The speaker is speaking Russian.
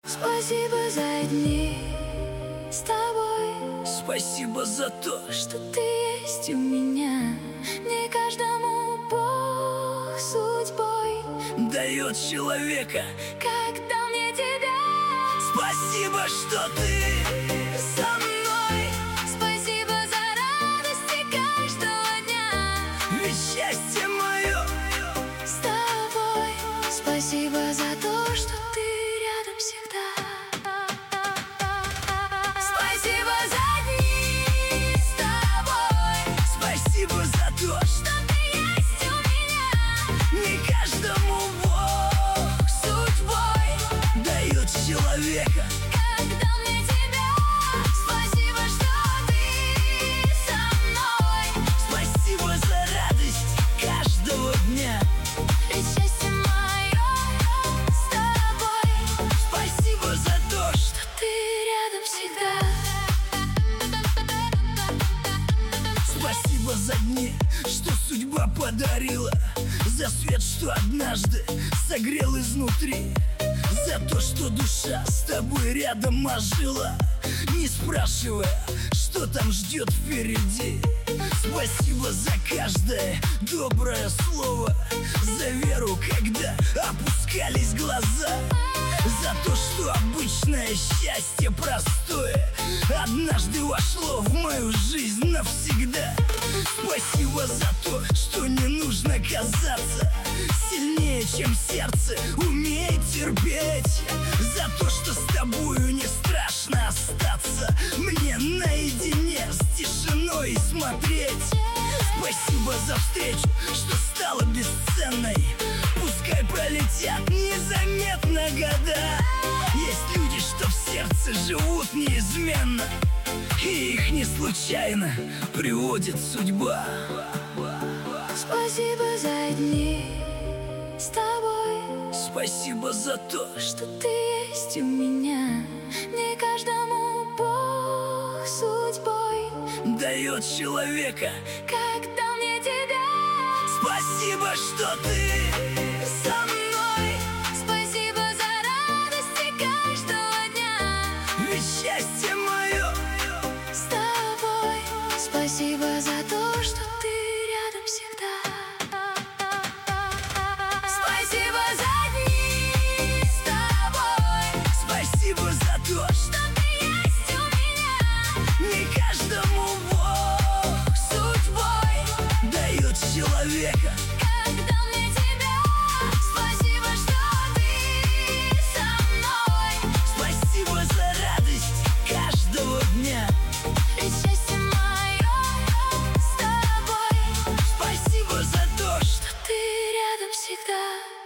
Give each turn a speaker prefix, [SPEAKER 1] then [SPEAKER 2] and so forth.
[SPEAKER 1] Спасибо за дни с тобой.
[SPEAKER 2] Спасибо за то,
[SPEAKER 1] что ты есть у меня. Не каждому Бог судьбой
[SPEAKER 2] дает человека,
[SPEAKER 1] как дал мне тебя.
[SPEAKER 2] Спасибо, что ты со мной.
[SPEAKER 1] Спасибо за радости каждого дня,
[SPEAKER 2] Ведь счастье мое
[SPEAKER 1] с тобой. Спасибо за то, что ты рядом всегда. Спасибо за дни с тобой.
[SPEAKER 2] Спасибо за то,
[SPEAKER 1] Что ты есть у меня.
[SPEAKER 2] не каждому Бог
[SPEAKER 1] Судьбой
[SPEAKER 2] дает человека.
[SPEAKER 1] как дал мне тебя. Спасибо, что ты со мной.
[SPEAKER 2] Спасибо за радость каждого дня.
[SPEAKER 1] Ведь счастье мое с тобой.
[SPEAKER 2] Спасибо за то, что
[SPEAKER 1] Ты рядом всегда.
[SPEAKER 2] спасибо за дни, что судьба подарила, за свет, что однажды согрел изнутри, за то, что душа с тобой рядом ожила, не спрашивая, что там ждет впереди. Спасибо за каждое доброе слово, за веру, когда опускались глаза, за то, что обычное счастье простое однажды вошло в мою жизнь навсегда. Спасибо за то, что не нужно казаться сильнее, чем сердце умеет терпеть, за то, что с тобою не страшно остаться мне наедине с тишиной и смотреть. Спасибо за встречу, что стала бесценной. Пускай пролетят незаметно года, есть люди, что в сердце живут неизменно, и их не случайно приводит судьба.
[SPEAKER 1] Спасибо за дни с тобой.
[SPEAKER 2] Спасибо за то,
[SPEAKER 1] Что ты есть у меня. Не каждому Бог судьбой
[SPEAKER 2] дает человека.
[SPEAKER 1] как дал мне тебя.
[SPEAKER 2] Спасибо, что ты со мной.
[SPEAKER 1] Спасибо за радости каждого дня,
[SPEAKER 2] Ведь счастье мое
[SPEAKER 1] с тобой. Спасибо за то, что ты рядом всегда. Спасибо за дни с тобой.
[SPEAKER 2] спасибо за то,
[SPEAKER 1] Что ты есть у меня.
[SPEAKER 2] не каждому Бог
[SPEAKER 1] Судьбой
[SPEAKER 2] дает человека.
[SPEAKER 1] как дал мне тебя. Спасибо, что ты со мной.
[SPEAKER 2] Спасибо за радость каждого дня.
[SPEAKER 1] Ведь счастье мое с тобой.
[SPEAKER 2] Спасибо за то, что
[SPEAKER 1] Ты рядом всегда.